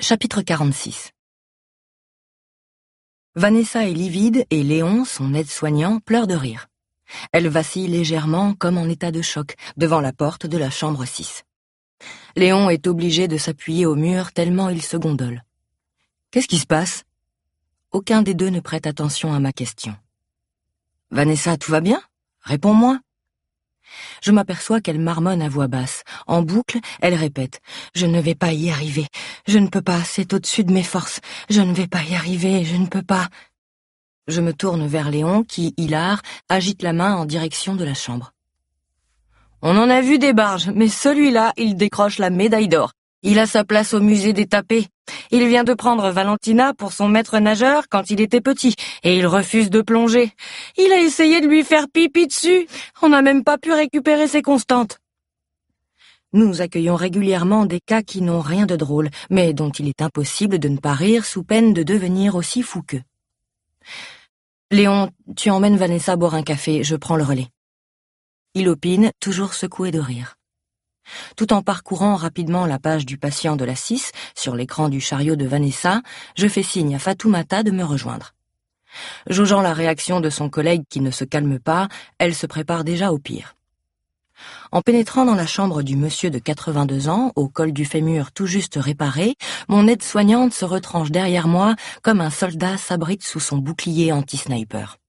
Chapitre 46. Vanessa est livide et Léon, son aide-soignant, pleure de rire. Elle vacille légèrement comme en état de choc devant la porte de la chambre 6. Léon est obligé de s'appuyer au mur tellement il se gondole. Qu'est-ce qui se passe? Aucun des deux ne prête attention à ma question. Vanessa, tout va bien? Réponds-moi. Je m'aperçois qu'elle marmonne à voix basse. En boucle, elle répète « Je ne vais pas y arriver. Je ne peux pas, c'est au-dessus de mes forces. Je ne vais pas y arriver, je ne peux pas. » Je me tourne vers Léon qui, hilar, agite la main en direction de la chambre. On en a vu des barges, mais celui-là, il décroche la médaille d'or. Il a sa place au musée des tapés. Il vient de prendre Valentina pour son maître nageur quand il était petit, et il refuse de plonger. Il a essayé de lui faire pipi dessus. On n'a même pas pu récupérer ses constantes. Nous accueillons régulièrement des cas qui n'ont rien de drôle, mais dont il est impossible de ne pas rire sous peine de devenir aussi fou qu'eux. Léon, tu emmènes Vanessa boire un café, je prends le relais. Il opine, toujours secoué de rire. Tout en parcourant rapidement la page du patient de la 6, sur l'écran du chariot de Vanessa, je fais signe à Fatoumata de me rejoindre. Jaugeant la réaction de son collègue qui ne se calme pas, elle se prépare déjà au pire. En pénétrant dans la chambre du monsieur de 82 ans, au col du fémur tout juste réparé, mon aide-soignante se retranche derrière moi comme un soldat s'abrite sous son bouclier anti-sniper.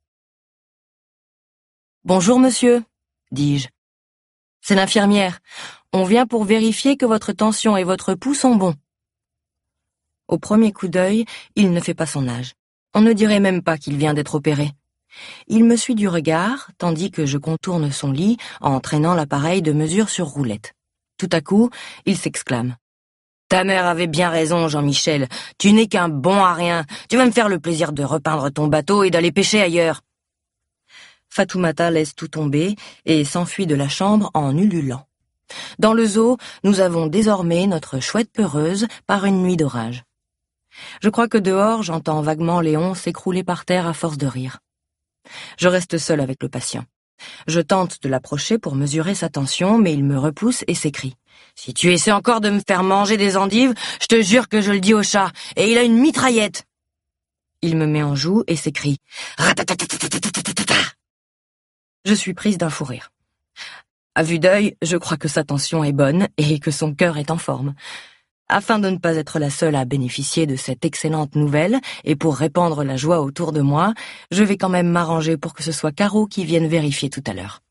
« Bonjour monsieur », dis-je. « C'est l'infirmière. On vient pour vérifier que votre tension et votre pouls sont bons. » Au premier coup d'œil, il ne fait pas son âge. On ne dirait même pas qu'il vient d'être opéré. Il me suit du regard, tandis que je contourne son lit en traînant l'appareil de mesure sur roulette. Tout à coup, il s'exclame. « Ta mère avait bien raison, Jean-Michel. Tu n'es qu'un bon à rien. Tu vas me faire le plaisir de repeindre ton bateau et d'aller pêcher ailleurs. » Fatoumata laisse tout tomber et s'enfuit de la chambre en ululant. Dans le zoo, nous avons désormais notre chouette peureuse par une nuit d'orage. Je crois que dehors, j'entends vaguement Léon s'écrouler par terre à force de rire. Je reste seule avec le patient. Je tente de l'approcher pour mesurer sa tension, mais il me repousse et s'écrie. « Si tu essaies encore de me faire manger des endives, je te jure que je le dis au chat, et il a une mitraillette !» Il me met en joue et s'écrie « Ratatatatatatatata !» Je suis prise d'un fou rire. À vue d'œil, je crois que sa tension est bonne et que son cœur est en forme. Afin de ne pas être la seule à bénéficier de cette excellente nouvelle et pour répandre la joie autour de moi, je vais quand même m'arranger pour que ce soit Caro qui vienne vérifier tout à l'heure.